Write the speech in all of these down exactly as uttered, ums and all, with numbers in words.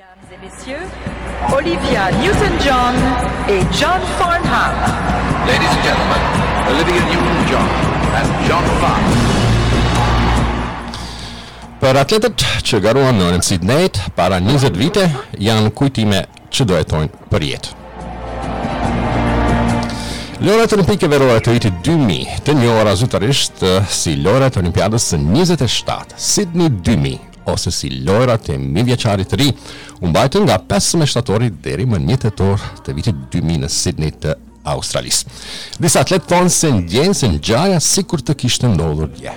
Mesdames et messieurs, Olivia Newton-John et John Farnham. Ladies and gentlemen, Olivia Newton-John and John Farnham. Për atletët që garuan në Sidneyt para njëzet vite, janë kujtime që do jetojnë për jetë. Lojrat olimpike verore të vitit dy mijë, të njohura zyrtarisht si lojrat olimpiadës së njëzet e shtatë, Sydney dy mijë, ose si lojrat e mijëvjeçarit të ri, u mbajtën nga pesëmbëdhjetë shtatori deri më një tetor të vitit dy mijë në Sydney të Australisë. Disa atletë thonë se ndjejnë se ngjarja sikur të kishte ndodhur dje.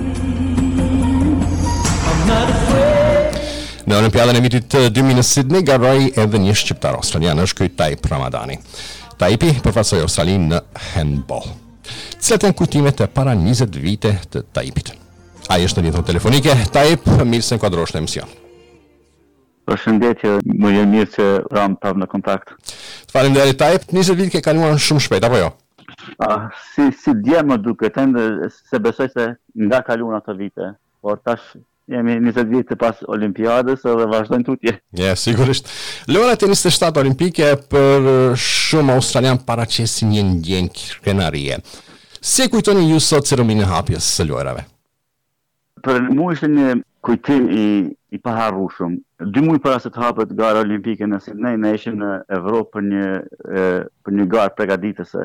Në Olimpiadën e vitit dy mijë në Sydney garoi edhe një shqiptar australian, është ky Taip Ramadani. Taipi përfaqësoi Australinë në handball. Cilat janë kujtimet e para njëzet vite të Taipit? Ai është në lidhje telefonike. Taip, mirë se inkuadrohesh në emision. Përshëndetje, më jë mirë që ram prapë në kontakt. Faleminderit Taip, njëzet vite ke kaluar shumë shpejt, apo jo? Ah, si si dje më duket, ende se besoj se nga kaluan ato vite, por tash jemi njëzet vite pas Olimpiadës dhe vazhdojnë tutje. Ja, sigurisht. Lojrat e njëzet e shtatë olimpike për shumë australian paraqesin një ndjenjë krenarie. Si e kujtoni ju sot ceremoninë e hapjes së lojrave? Për mua ishte një kujtim i, i paharrueshëm. Dy muaj para se të hapet gara olimpike në Sydney, ne ishim në Evropë për një e, për një garë përgatitëse,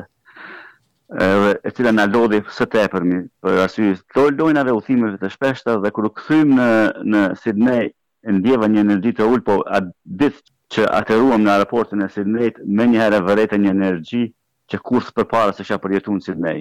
e, e cila na lodhi së tepërmi për arsye të lojnave, udhimeve të shpeshta, dhe kur u kthyem në në Sydney ndjeva një energji të ulë, po atë ditë që ateruam në aeroportin e Sydneyt, menjëherë vërejtë një energji që kurrë përpara se kisha përjetuar në Sydney.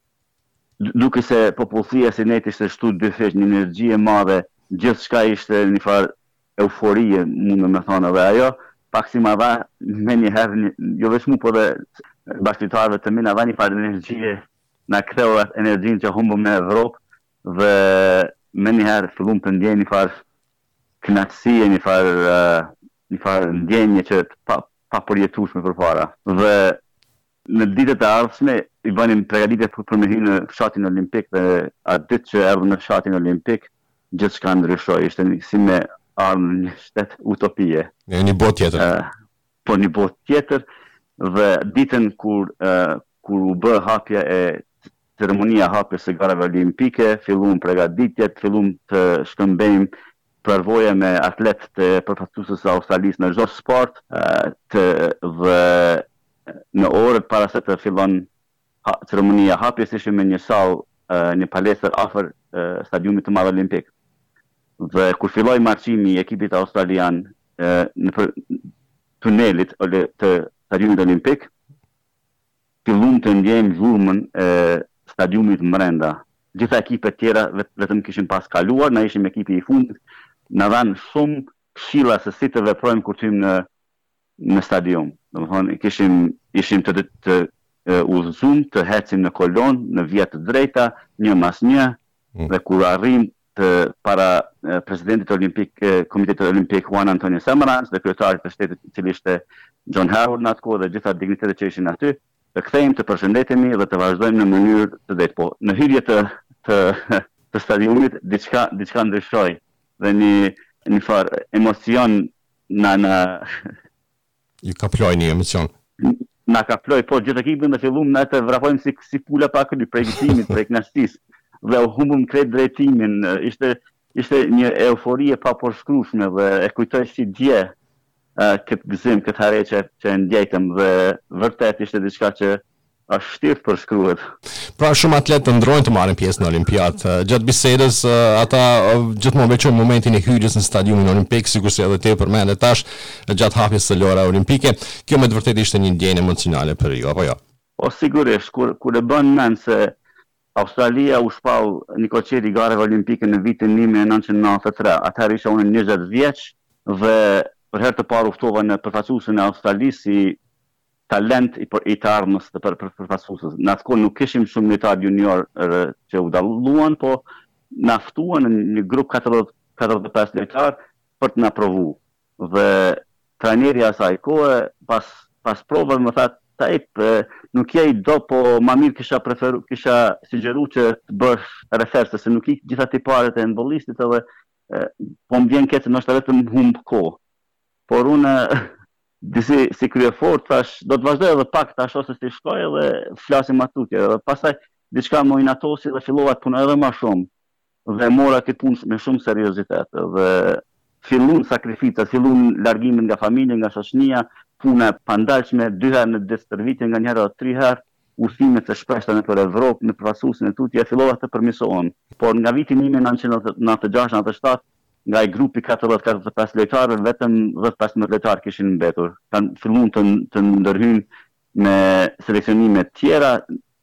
Duke se popullsia e Sydneyt ishte shtu dyfesh, një energji e madhe, gjithçka ishte një farë euforie, mund me thonë, edhe ajo pak si ma dha me njëherë, jo vetëm mua, por edhe bashkëtarëve të mi na dha një farë energjie, na ktheu atë energjinë që humbëm në Evropë dhe me njëherë fillum të ndjej një farë kënaqësie, një farë uh, një farë ndjenje që pa, pa përjetueshme përpara. Dhe në ditët e ardhshme i bënim përgatitje për, për me hyrë në fshatin olimpik, dhe atë ditë që erdhëm në fshatin olimpik, gjithçka ndryshoi, ishte si me ardhur në një shtet utopie. Në një botë tjetër. Uh, po një botë tjetër, dhe ditën kur uh, kur u bë hapja e ceremonia e hapjes së garave olimpike, filluam përgatitjet, filluam të shkëmbejmë përvoja me atletë të përfaqësuesës së Australisë në çdo sport, uh, të dhe në orët para se të fillon ha, ceremonia hapjes, ishim në një sallë, uh, një palestër afër uh, stadiumit të madh olimpik. Dhe kur filloi marshimi i ekipit australian uh, në për tunelit të stadiumit olimpik, fillum të ndjejmë zhurmën e stadiumit brenda. Gjitha ekipet tjera vet, vetëm kishin pas kaluar, na ishim ekipi i fundit, na dhanë shumë këshilla se si të veprojmë kur hyjmë në në stadium. Domethënë kishim ishim të, të, të uh, udhëzuar të ecim në kolon, në vija të drejta, një mas një, mm. dhe kur arrim të para uh, presidentit olimpik, uh, Komitetit Olimpik Juan Antonio Samaranch, dhe kryetarit të shtetit, i cili ishte John Howard në atë kohë, dhe gjitha dignitetet që ishin aty, të kthehemi, të përshëndetemi dhe të vazhdojmë në mënyrë të drejtë. Po në hyrje të të, të stadiumit diçka diçka ndryshoi dhe një një farë emocion na na ju kaploj një emocion. Na kaploj, po gjithë ekipin dhe fillum na të vrapojmë si si pula pa këty prej gëzimit, prej kënaqësisë. Dhe u humbëm krejt drejtimin, ishte ishte një euforie pa përshkrueshme dhe e kujtoj si dje uh, këtë gëzim, këtë harë që, që ndjejtëm, dhe vërtet ishte diçka që është vështirë përshkruhet. Pra shumë atletë ndrojnë të marrin pjesë në Olimpiadë. Gjatë bisedës ata gjithmonë veçojnë momentin e hyrjes në stadiumin olimpik, sikurse edhe ti përmendë tash gjatë hapjes së lojrave olimpike. Kjo me të vërtetë ishte një ndjenjë emocionale për ju, apo jo? Po sigurisht, kur kur e bën mend se Australia u shpall një koçeri garave olimpike në vitin një mijë e nëntëqind e nëntëdhjetë e tre. Atëherë isha unë njëzet vjeç dhe për herë të parë u ftova në përfaqësuesin e Australisë si talent i për i të ardhmës të për përfaqësuesës. Në atë kohë nuk kishim shumë lojtar junior që u dalluan, po na ftuan në një grup katërdhjetë katërdhjetë e pesë lojtar për të na provu. Dhe trajneri asaj kohe pas pas provave më tha, Taip, nuk je i do, po ma mirë kisha preferu, kisha sugjeruar që të bësh referse, se nuk i gjitha tiparet e handballistit, edhe po më vjen keq se ndoshta vetëm humb kohë. por unë disi si kryefort thash do të vazhdoj edhe pak tash ose si shkoj edhe flasim atutje. Dhe pastaj diçka më inatosi dhe fillova të punoj edhe më shumë dhe mora këtë punë me shumë seriozitet dhe fillun sakrificat, fillun largimin nga familja, nga shoqënia, puna pandalshme, dy herë në destervitje, nga njëherë edhe tri herë, udhëtimet e shpeshta në për Evropë, në përfaqësuesin e tutje, fillova të përmirësohem. Por nga viti një mijë nëntëqind e nëntëdhjetë e nëntëdhjetë e shtatë, nga i grupi katërdhjetë katërdhjetë e pesë lojtarëve, vetëm dhjetë e pesëmbëdhjetë lojtarë kishin mbetur. Kanë filluar të të ndërhyjnë me seleksionime të tjera,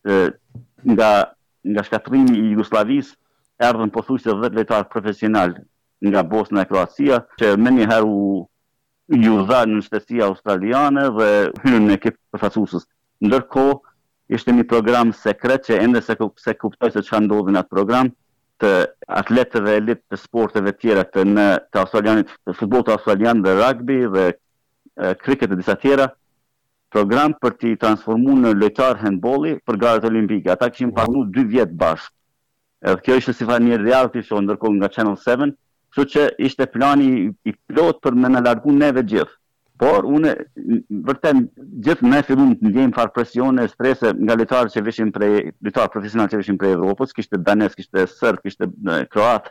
nga nga shkatërrimi i Jugosllavisë, erdhën pothuajse dhjetë lojtarë profesional nga Bosna e Kroacia, që më njëherë u ju dha në shtësia australiane dhe hyrën në ekip përfaqësues. Ndërkohë ishte një program sekret që ende se, se kuptoj se çfarë ndodhi në atë program, të atletëve elit të sporteve tjera të në të australianit, të futbollit australian dhe rugby dhe e, kriket e disa tjera, program për t'i transformuar në lojtar handbolli për garat olimpike. Ata kishin paguar dy vjet bashkë. Edhe kjo ishte si fa një reality show ndërkohë nga Channel seven, kështu që ishte plani i plot për me në largu neve gjithë. Por unë vërtet gjithë ne fillum të ndjejmë fare presione, strese nga lojtarët që vishin prej lojtarë profesional që vishin prej Evropës, kishte danes, kishte serb, kishte kroat,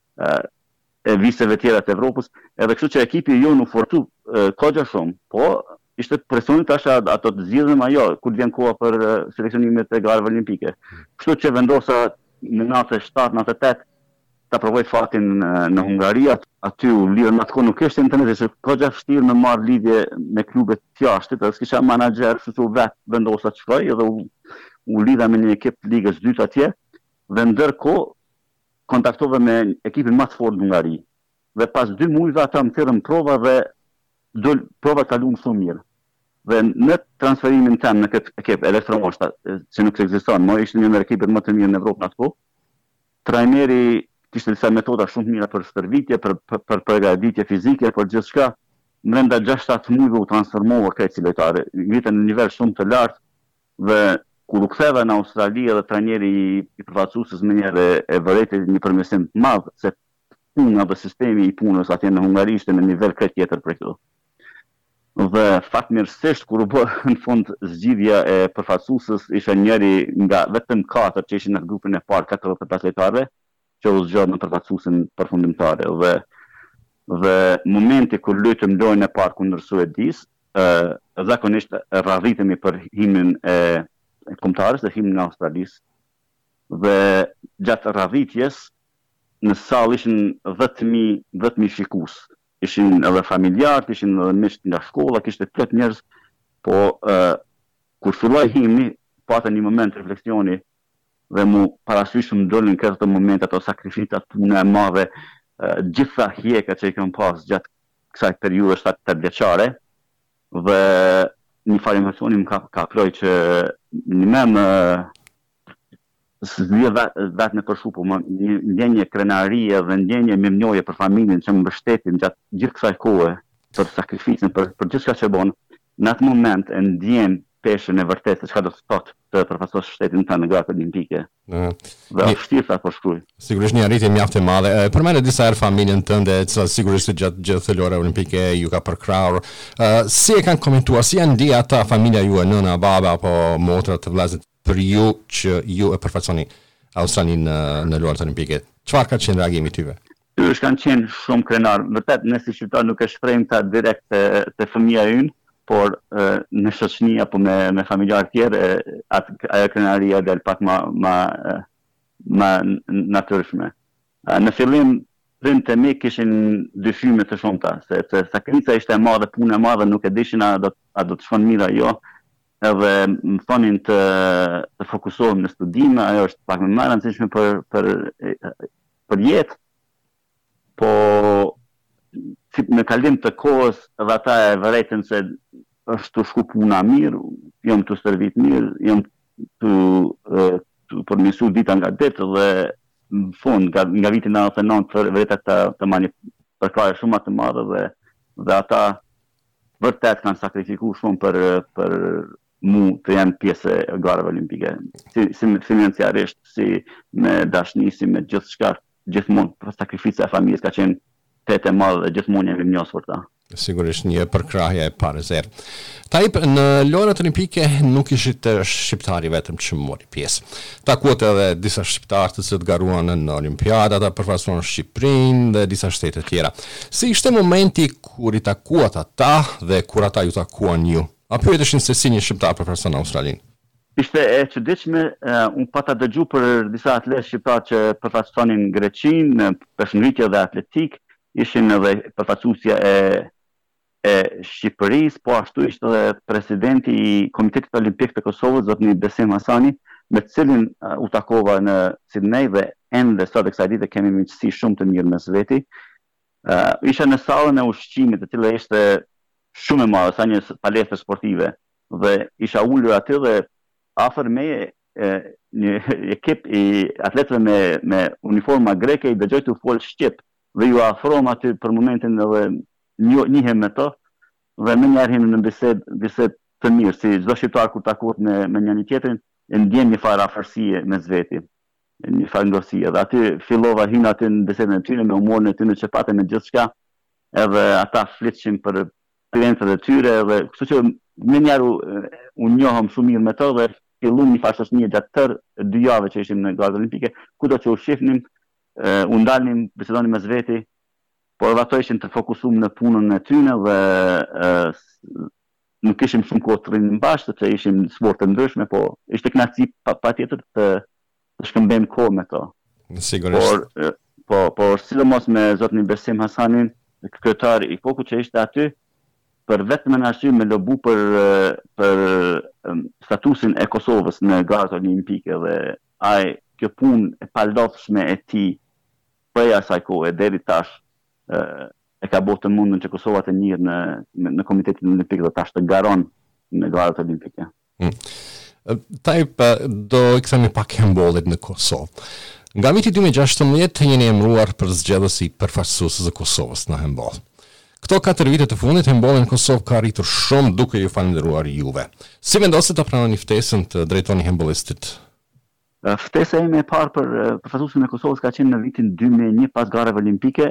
e viseve tjera të Evropës, edhe kështu që ekipi jonë u forcu kogja shumë, po ishte presioni tash ato të zgjidhim ajo kur vjen koha për seleksionimet e garave olimpike. Kështu që vendosa në nëntëdhjetë e shtatë nëntëdhjetë e tetë ta provoj fatin në Hungari, aty u lidhën në atë kohë nuk kishte internet, ishte kogja vështirë me marrë lidhje me klubet të jashtit, edhe s'kisha menaxher, kështu vetë vendosa të shkoj, edhe u, u lidha me një ekip të ligës dytë atje, dhe ndërkohë kontaktova me ekipin më të fortë në Hungari. Dhe pas dy muajve ata më thirrën prova dhe dol prova kaluan shumë mirë. Dhe në transferimin tim në këtë ekip Elektromoshta, që nuk ekziston, më ishte një nga ekipet më të mirë në Evropë në atë kohë, trajneri kishte disa metoda shumë të mira për stërvitje, për për, për përgatitje fizike, për gjithçka. Brenda gjashtë shtatë muajve u transformova këtë si lojtar, ngritën në nivel shumë të lartë dhe kur u ktheva në Australi edhe trajneri i përfaqësues më njëherë e vërejtë një përmirësim të madh se puna dhe sistemi i punës atje në Hungari ishte në nivel krejt tjetër për këto. Dhe fatmirësisht kur u bë në fund zgjidhja e përfaqësuesës ishte njëri nga vetëm katër që ishin në grupin e parë katërdhjetë e pesë lojtarëve që u zgjodh në përfaqësuesin përfundimtare dhe dhe momenti kur luajtëm lojën e parë kundër Suedisë, ë zakonisht rradhitemi për himnin e kombëtarës dhe himnin e Australisë. Dhe gjatë rradhitjes në sallë ishin dhjetë mijë shikues. Ishin edhe familjarë, ishin edhe miq nga shkolla, kishte plot njerëz, po ë kur filloi himni, pata një moment refleksioni dhe mu parasysh më dolën këto momente ato sakrificat puna e madhe, gjitha hjekat që i kam pas gjatë kësaj periudhe shtatë vjeçare dhe një farë emocioni më ka kaproj që një me më s'vije vetë vet në përshu, po më një ndjenje krenarie dhe ndjenje mirënjohje për familjen që më mbështetin gjatë gjithë kësaj kohe për sakrificën, për, për gjithçka që bon, në atë moment e ndjen peshën e vërtetë se çka do të thotë të përfaqësosh shtetin tënd në garat olimpike. Dhe është vështirë ta përshkruaj. Sigurisht një arritje mjaft e madhe. Përmendë disa herë familjen tënde, që sigurisht gjatë gjithë lojrave olimpike ju ka përkrahur. Uh, si e kanë komentuar, si janë ndi ata familja juaj, nëna, baba apo motra të vëllezërit për ju që ju e përfaqësoni Australinë në, në lojrat olimpike? Çfarë ka qenë reagimi tyve? Tyre kanë qenë shumë krenar. Vërtet ne si shqiptar nuk e shprehim ta direkt te, te fëmia ynë, por në shoqëni apo me me familjarë tjerë atë ajo krenaria del pak më më më natyrshme. Në fillim prindët e mi kishin dyshyme të shumta se se sakrifica ishte e madhe, puna e madhe, nuk e dishin a do a do të shkon mirë ajo. Edhe më thonin të të fokusohem në studime, ajo është pak më e rëndësishme për për për jetë. Po në kalim të kohës edhe ata e vërejtën se është të shku puna mirë, jam të stërvit mirë, jam të, të përmisu dita nga ditë dhe në fund, nga, nga vitin nëntëdhjetë e nëntë vërejta të, të ma një përkrahje shumë të madhe dhe, dhe ata vërtet kanë sakrifikuar shumë për, për mu të janë pjesë e garave olimpike. Si, si financiarisht, si me dashni, si me gjithë shka, gjithmonë sakrifica e familjes ka qenë tetë e madhe dhe gjithmonë jemi mirënjohës për ta. Sigurisht një përkrahje e parë zero. Tajp, në lojrat olimpike nuk ishit shqiptari vetëm që mori pjesë. Takuat edhe disa shqiptarë të cilët garuan në olimpiada, ata përfaqësuan Shqipërinë dhe disa shtete tjera. Si ishte momenti kur i takuat ata dhe kur ata ju takuan ju? A pyeteshin se si një shqiptar përfaqëson Australinë? Ishte e çuditshme, uh, unë pata dëgju për disa atletë shqiptar që përfaqësonin Greqinë në përshëndetje dhe atletik, ishin edhe përfaqësuesja e e Shqipërisë, po ashtu ishte edhe presidenti i Komitetit Olimpik të Kosovës, zotni Besim Hasani, me të cilin uh, u takova në Sydney dhe ende sot e kësaj dite kemi miqësi shumë të mirë mes veti. Uh, isha në sallën e ushqimit, e cila ishte shumë e madhe, sa një palestre sportive, dhe isha ulur aty dhe afër meje e, një ekip i atletëve me, me uniforma greke i dëgjoj të folë shqip dhe ju afrohem aty për momentin edhe një, njihem me to dhe më njerë him në bised, bised të mirë, si çdo shqiptar kur takohet me, me njëri tjetrin, e ndjen një farë afërsie mes veti, një farë ngrosie. Dhe aty fillova hin aty në bisedën e tyre me humorin e tyre që patë me gjithçka, edhe ata flitshin për klientët e tyre dhe kështu që më njerë u njohëm shumë mirë me to dhe fillum një farë shoqënie gjatë tërë dy jave që ishim në Garat Olimpike, kudo që u shihnim, u ndalnim, bisedonim mes veti, por ato ishin të fokusuar në punën e tyre dhe uh, nuk kishim shumë kohë të rrinim bashkë, sepse ishim në sporte ndryshme, po ishte kënaqësi patjetër të, të shkëmbejmë kohë me to. Sigurisht. Por, uh, po, por sidomos me zotin Besim Hasanin, kryetar i Kokut që ishte aty, për vetëm në arsye me lobu për, për um, statusin e Kosovës në Garat Olimpike dhe ai kjo punë e palodhshme e tij për asaj kohe deri tash e ka bërë të mundën që Kosova të njihej në në Komitetin Olimpik dhe tash të garon në Garat Olimpike. Mm. Tajp, do i kthemi pak handballit në Kosovë. Nga viti dy mijë e gjashtëmbëdhjetë jeni emëruar për zgjedhës i përfaqësuesës së Kosovës në handball. Këto katër vite të fundit handballi në Kosovë ka arritur shumë duke ju falendëruar juve. Si vendoset të pranoni ftesën të drejtoni handballistit? Ftesa ime e parë për përfaqësuesin e Kosovës ka qenë në vitin dy mijë e një pas garave olimpike,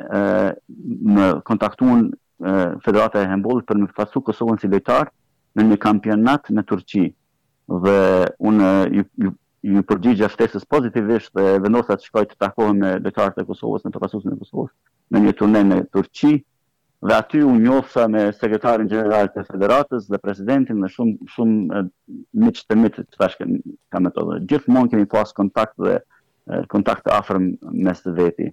më kontaktuan Federata e Handballit për më përfaqësuar Kosovën si lojtar në një kampionat në Turqi. Dhe unë ju, ju, ju përgjigja ftesës pozitivisht dhe vendosa të shkoj të takohem me lojtarët e Kosovës në përfaqësuesin e Kosovës në një turne në Turqi. Dhe aty u njofsa me sekretarin gjeneral të federatës dhe presidentin dhe shumë shumë miq të miq të tash kam ato. Gjithmonë kemi pas kontakt dhe kontakt të afërm mes të veti.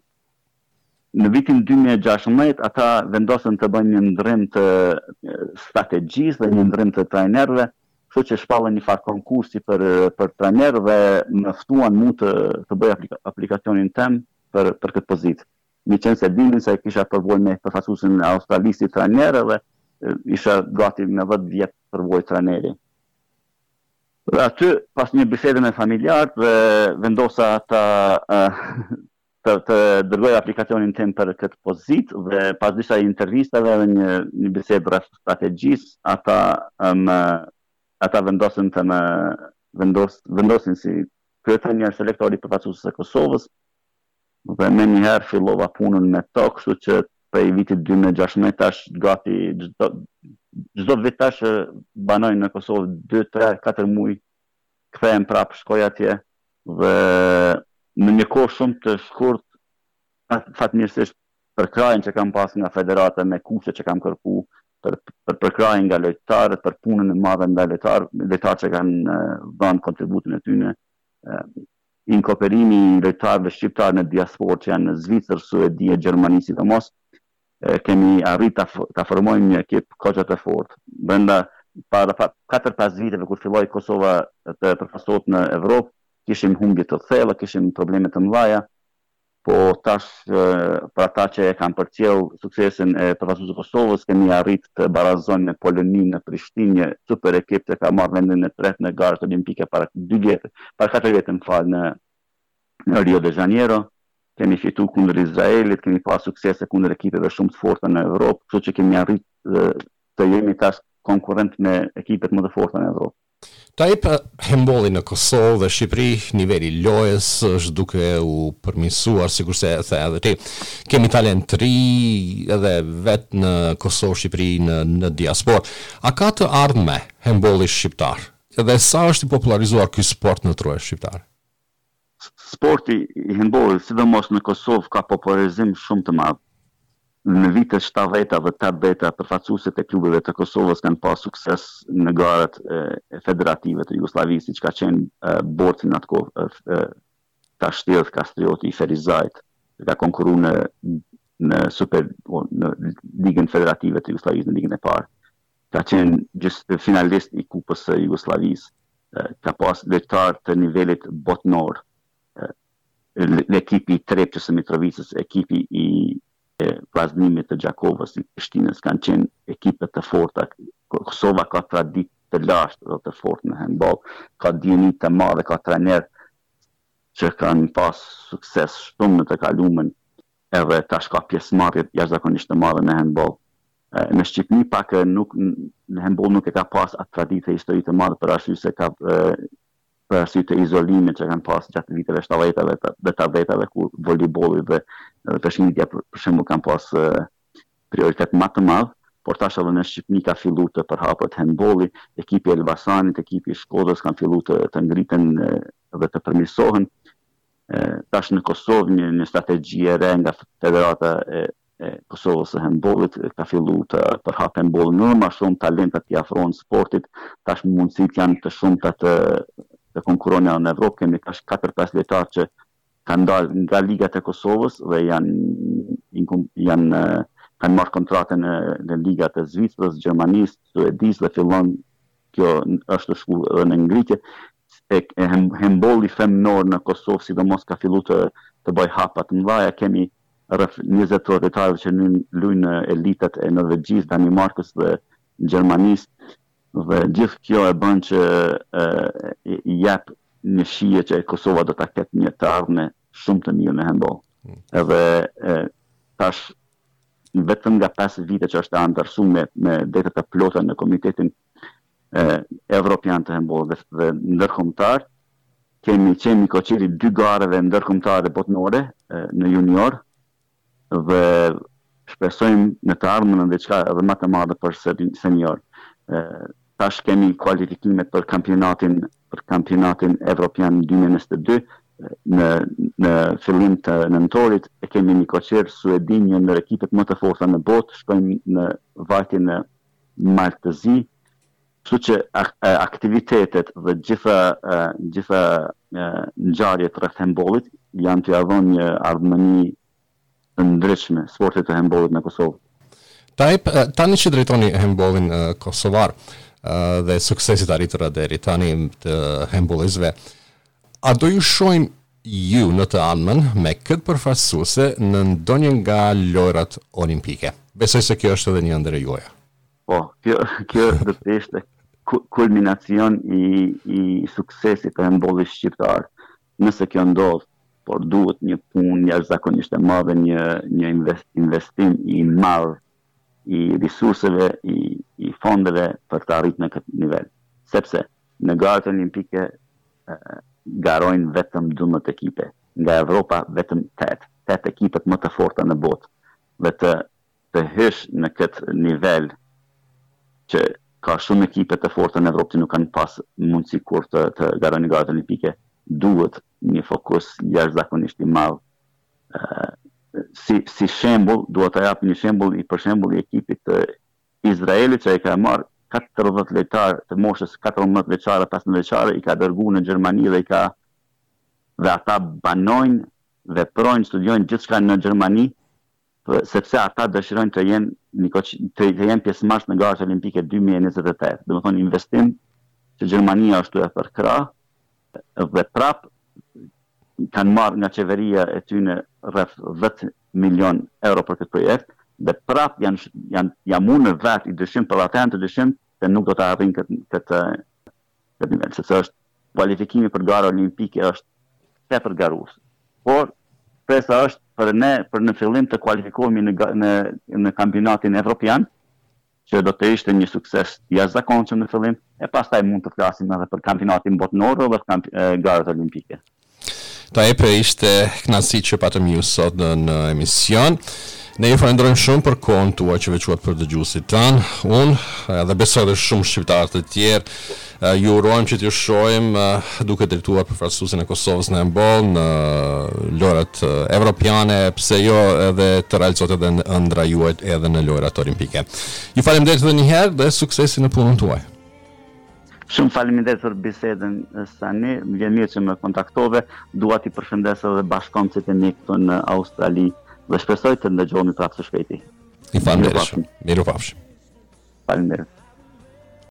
Në vitin dy mijë e gjashtëmbëdhjetë ata vendosën të bëjnë një ndërrim të strategjisë dhe një ndërrim të trajnerëve, kështu që shpallën një farë konkursi për për trajner dhe më ftuan mua të të bëj aplika, aplikacionin tim për për këtë pozitë. Mi qenë se dinin se kisha përvojë me përfaqësuesin e Australisë si trajner dhe isha gati me dhjetë vjet përvojë trajneri. Dhe aty, pas një bisede me familjarët, dhe vendosa të, të, të dërgoj aplikacionin tim për këtë pozitë dhe pas disa intervistave dhe një, një bisede rreth strategjisë, ata, um, ata vendosën të më vendos, vendosin si kryetar një selektori përfaqësues së Kosovës. Dhe me njëherë fillova punën me to, kështu që prej vitit dy mijë e gjashtëmbëdhjetë tash gati çdo çdo vit tash banoj në Kosovë dy, tre, katër muaj, kthehem prapë, shkoj atje dhe në një kohë shumë të shkurt fatmirësisht për krahin që kam pas nga federata me kushte që kam kërku për për, për krahin nga lojtarët, për punën e madhe nga lojtarët, lojtarët që kanë dhënë kontributin e tyre. Inkoperimi i lojtarëve shqiptarë në diasporë që janë në Zvicër, Suedi e Gjermani sidomos, kemi arrit ta formojmë një ekip kogja të fortë. Brenda para katër pesë viteve kur filloi Kosova të përfaqësohet në Evropë, kishim humbje të thella, kishim probleme të mëdha, po tash për ata që e kanë përcjell suksesin e përfaqësuesve të Kosovës, kemi arrit të barazojmë në Poloni, në Prishtinë, një super ekip që ka marrë vendin e tretë në Garat Olimpike para dy vjetë, para katër vjetë më fal në në Rio de Janeiro. Kemi fituar kundër Izraelit, kemi pas suksese kundër ekipeve shumë të forta në Evropë, kështu që kemi arrit të jemi tash konkurrent me ekipet më të forta në Evropë. Tajp, handballi në Kosovë dhe Shqipëri, niveli lojës është duke u përmirësuar, sikurse e the edhe ti. Kemi talent të ri edhe vetë në Kosovë, Shqipëri, në, në diasporë. A ka të ardhme handballi shqiptar? Dhe sa është i popularizuar ky sport në trojë shqiptare? Sporti i handballit, sidomos në Kosovë, ka popularizim shumë të madh. Në vitet shtatdhjetë dhe tetëdhjetë përfaqësuesit e klubeve të Kosovës kanë pas sukses në garat e federative të Jugosllavisë, siç ka qenë e, Borci në atë kohë, e, ka Shtillë, Kastrioti, Ferizajt, ka konkurruar në në super në ligën federative të Jugosllavisë, në ligën e parë. Ka qenë gjithë finalist i Kupës së Jugosllavisë, ka pas lojtar të nivelit botnor. Ekipi i Trepçës së Mitrovicës, ekipi i e vllazënimit të Gjakovës, i Prishtinës, kanë qenë ekipe të forta. Kosova ka traditë të lashtë dhe të fortë në handball, ka dieni të madhe, ka trajner që kanë pas sukses shumë në të kaluamën, edhe tash ka pjesëmarrje jashtëzakonisht të madhe në handball. Në Shqipëri pak nuk në handball nuk e ka pas atë traditë histori të madhe për arsye se ka për arsye të izolimit që kanë pas gjatë viteve shtatdhjetë dhe tetëdhjetë kur voleybolli dhe peshqitja për, për shembull kanë pas uh, prioritet më të madh, por tash edhe në Shqipëri ka filluar të përhapet handbolli, ekipi i Elbasanit, ekipi i Shkodrës kanë filluar të, të ngriten uh, dhe të përmirësohen. Uh, tash në Kosovë një, një strategji e re nga Federata e, e Kosovës së handbollit ka filluar të përhapë handbollin, në më shumë talentat i afrohen sportit, tash mundësitë janë të shumta të të konkurrojnë në Evropë, kemi tash katër pesë lojtarë që kanë dalë nga ligat e Kosovës dhe janë janë kanë marrë kontratën në, në ligat e Zvicrës, Gjermanisë, Suedisë dhe fillon kjo është shku edhe në ngritje. E, e handbolli femnor në Kosovë sidomos ka filluar të të bëjë hapa të mëdha, kemi rreth njëzet lojtarë që luajnë në elitat e Norvegjisë, Danimarkës dhe Gjermanisë. Dhe gjithë kjo e bën që e, i jep një shije që Kosova do ta ketë një të ardhme shumë të mirë në handball. Mm. Edhe e, tash vetëm nga pesë vite që është antarësuar me, me detet e plota në Komitetin e, Evropian të handballit dhe, dhe ndërkombëtar, kemi qenë koqiri dy gareve ndërkombëtare botnore e, në junior dhe shpresojmë në të ardhmen në diçka edhe më të madhe për senior. E, tash kemi kualifikimet për kampionatin për kampionatin evropian dy mijë e njëzet e dy në në fillim të nëntorit e kemi një koqir suedin, një ndër ekipet më të forta në botë, shkojmë në vajtin e Maltëzi, kështu që aktivitetet dhe gjitha gjitha ngjarjet rreth handbollit janë të javon një ardhmëni të ndryshme sportit të handbollit në Kosovë. Tajp, tani që drejtoni handballin uh, kosovar uh, dhe suksesit arritur deri tani të handballistëve, a do ju shohim ju në të ardhmen me këtë përfaqësuese në ndonjë nga lojrat olimpike? Besoj se kjo është edhe një ndër juaja. Po, kjo kjo do të ishte kulminacion i i suksesit të handbollit shqiptar. Nëse kjo ndodh, por duhet një punë jashtëzakonisht e madhe, një një invest, investim i madh i resurseve, i, i fondeve për të arritur në këtë nivel. Sepse në garat olimpike eh, garojnë vetëm dymbëdhjetë ekipe, nga Evropa vetëm tetë, tetë ekipet më të forta në botë. Dhe të, të hysh në këtë nivel që ka shumë ekipe të forta në Evropë që nuk kanë pas mundësi kur të, të garojnë në garat olimpike, duhet një fokus jashtëzakonisht i madh. Eh, Si, si shembull, duhet të jap një shembull i për shembull i ekipit të Izraelit që i ka marrë katërdhjetë lojtarë të moshës katërmbëdhjetë vjeçare, pesëmbëdhjetë vjeçare, i ka dërguar në Gjermani dhe i ka dhe ata banojnë, veprojnë, studiojnë gjithçka në Gjermani, sepse ata dëshirojnë të jenë të jenë pjesëmarrës në garat olimpike dy mijë e njëzet e tetë. Domethënë investim që Gjermania është e përkrah dhe prap kanë marrë nga qeveria e tyne rreth dhjetë milion euro për këtë projekt dhe prap janë janë janë në vet i dyshim për ata janë të dyshim se nuk do të arrijnë këtë këtë këtë nivel, sepse është kualifikimi për gara olimpike është tepër garues. Por presa është për ne për në fillim të kualifikohemi në në në kampionatin evropian, që do të ishte një sukses jashtëzakonshëm në fillim, e pastaj mund të flasim edhe për kampionatin botëror dhe kamp- garat olimpike. Ta epe ishte kënaqësi që patëm ju sot në, në emision. Ne ju falenderojmë shumë për kohën tuaj që veçuat për dëgjuesit tan. Unë edhe besoj edhe shumë shqiptarë të tjerë uh, ju urojmë që t'ju shohim uh, duke drejtuar përfaqësuesin e Kosovës në handball në lojrat uh, evropiane, pse jo edhe të realizohet edhe në ëndra juaj edhe në lojrat olimpike. Ju falenderoj edhe një herë dhe suksesi në punën tuaj. Shumë faleminderit për bisedën Sani, më vjen mirë që më kontaktove, dua t'i përshëndes edhe bashkëkombësit e mi këtu në Australi dhe shpresoj të ndëgjohemi prapë së shpejti. I falenderoj. Mirupafshim. Faleminderit.